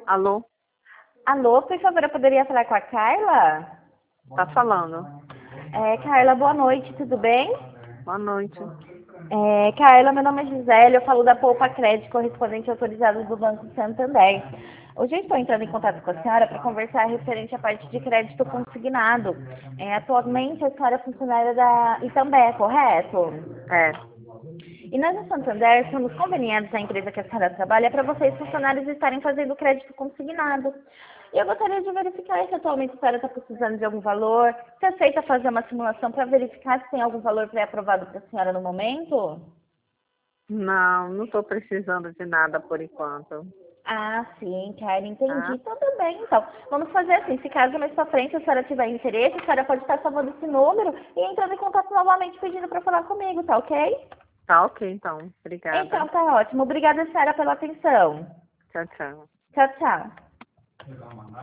Alô? Alô, por favor, eu poderia falar com a Carla? Tá falando. Carla, boa noite, tudo bem? Boa noite. Carla, meu nome é Gisele, eu falo da Poupa Crédito, correspondente autorizado do Banco Santander. Hoje eu estou entrando em contato com a senhora para conversar referente à parte de crédito consignado. Atualmente a senhora é funcionária da Itambé, correto? É. E nós no Santander somos conveniados à empresa que a senhora trabalha para vocês funcionários estarem fazendo crédito consignado. E eu gostaria de verificar se atualmente a senhora está precisando de algum valor, se aceita fazer uma simulação para verificar se tem algum valor pré-aprovado para a senhora no momento? Não estou precisando de nada por enquanto. Ah, sim, Karen, Tá? entendi. Tudo bem, então. Vamos fazer assim, se caso mais pra frente a senhora tiver interesse, a senhora pode estar salvando esse número e entrando em contato novamente pedindo para falar comigo, tá ok? Tá ok, então. Obrigada. Então, tá ótimo. Obrigada, senhora, pela atenção. Tchau, tchau. Tchau, tchau.